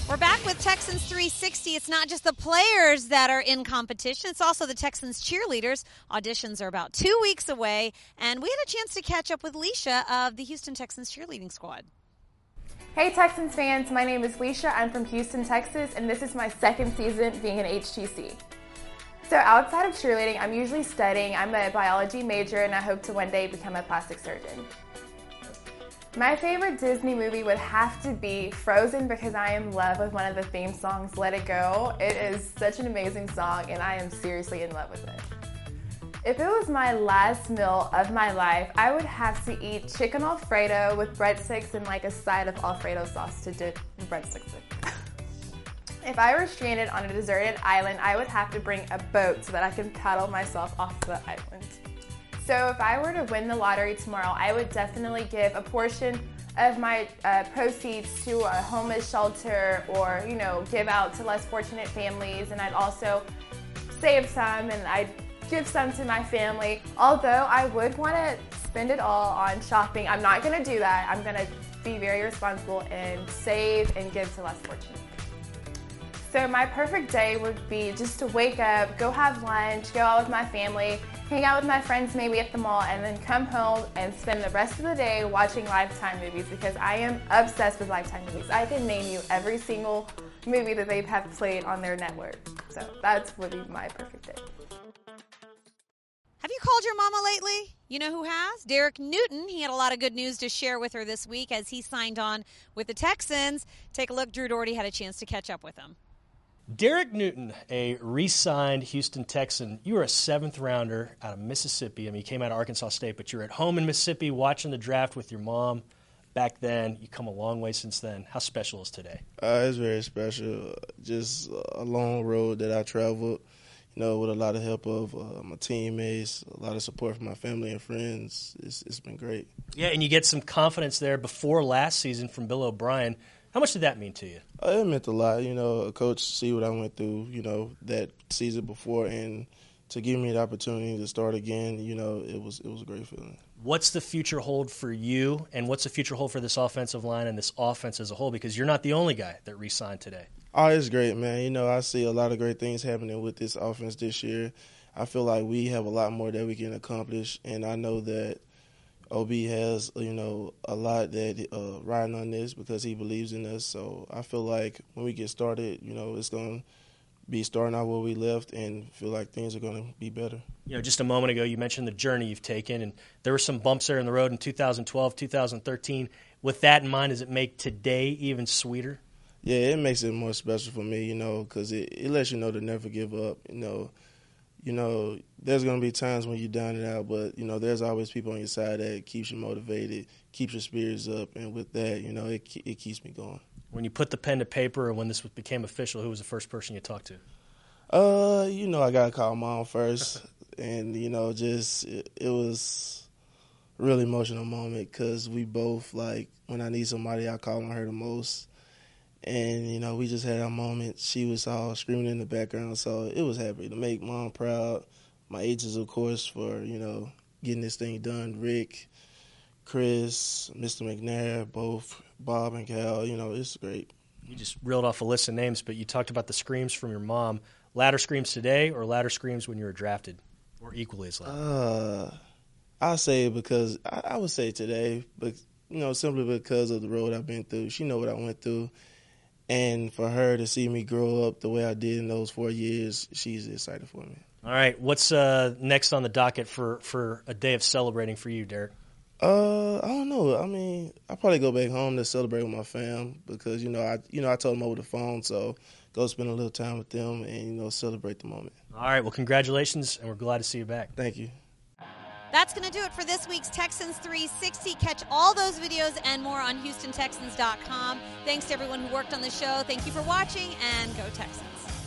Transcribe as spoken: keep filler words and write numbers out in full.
We're back with Texans three sixty. It's not just the players that are in competition. It's also the Texans cheerleaders. Auditions are about two weeks away. And we had a chance to catch up with Leisha of the Houston Texans cheerleading squad. Hey Texans fans, my name is Leisha. I'm from Houston, Texas, and this is my second season being an H T C. So outside of cheerleading, I'm usually studying. I'm a biology major and I hope to one day become a plastic surgeon. My favorite Disney movie would have to be Frozen because I am in love with one of the theme songs, Let It Go. It is such an amazing song and I am seriously in love with it. If it was my last meal of my life, I would have to eat chicken Alfredo with breadsticks and like a side of Alfredo sauce to dip the breadsticks in. If I were stranded on a deserted island, I would have to bring a boat so that I can paddle myself off the island. So if I were to win the lottery tomorrow, I would definitely give a portion of my uh, proceeds to a homeless shelter or, you know, give out to less fortunate families. And I'd also save some and I'd give some to my family. Although I would want to spend it all on shopping, I'm not going to do that. I'm going to be very responsible and save and give to less fortunate. So my perfect day would be just to wake up, go have lunch, go out with my family, hang out with my friends maybe at the mall, and then come home and spend the rest of the day watching Lifetime movies because I am obsessed with Lifetime movies. I can name you every single movie that they have played on their network. So that's would be my perfect day. Have you called your mama lately? You know who has? Derek Newton. He had a lot of good news to share with her this week as he signed on with the Texans. Take a look. Drew Doherty had a chance to catch up with him. Derek Newton, a re-signed Houston Texan. You were a seventh rounder out of Mississippi. I mean, you came out of Arkansas State, but you're at home in Mississippi watching the draft with your mom. Back then, you come a long way since then. How special is today? Uh, it's very special. Just a long road that I traveled, you know, with a lot of help of uh, my teammates, a lot of support from my family and friends. It's, it's been great. Yeah, and you get some confidence there before last season from Bill O'Brien. How much did that mean to you? Uh, it meant a lot. You know, a coach see what I went through, you know, that season before, and to give me the opportunity to start again, you know, it was it was a great feeling. What's the future hold for you, and what's the future hold for this offensive line and this offense as a whole? Because you're not the only guy that re-signed today. Oh, it's great, man. You know, I see a lot of great things happening with this offense this year. I feel like we have a lot more that we can accomplish, and I know that O B has, you know, a lot that uh, riding on this because he believes in us. So I feel like when we get started, you know, it's going to be starting out where we left and feel like things are going to be better. You know, just a moment ago you mentioned the journey you've taken, and there were some bumps there in the road in two thousand twelve, two thousand thirteen. With that in mind, does it make today even sweeter? Yeah, it makes it more special for me, you know, because it, it lets you know to never give up, you know. You know, there's going to be times when you're down and out, but, you know, there's always people on your side that keeps you motivated, keeps your spirits up, and with that, you know, it it keeps me going. When you put the pen to paper or when this became official, who was the first person you talked to? Uh, you know, I got to call Mom first, and, you know, just it, it was a really emotional moment because we both, like, when I need somebody, I call on her the most. And, you know, we just had our moment. She was all screaming in the background, so it was happy to make Mom proud. My agents, of course, for, you know, getting this thing done. Rick, Chris, Mister McNair, both, Bob and Cal, you know, it's great. You just reeled off a list of names, but you talked about the screams from your mom. Louder screams today or louder screams when you were drafted? Or equally as loud? Uh, I'll say it because, I, I would say today, but, you know, simply because of the road I've been through. She know what I went through. And for her to see me grow up the way I did in those four years, she's excited for me. All right. What's uh, next on the docket for, for a day of celebrating for you, Derek? Uh, I don't know. I mean, I'll probably go back home to celebrate with my fam because, you know, I you know I told them over the phone, so go spend a little time with them and, you know, celebrate the moment. All right. Well, congratulations, and we're glad to see you back. Thank you. That's going to do it for this week's Texans three sixty. Catch all those videos and more on Houston Texans dot com. Thanks to everyone who worked on the show. Thank you for watching, and go Texans.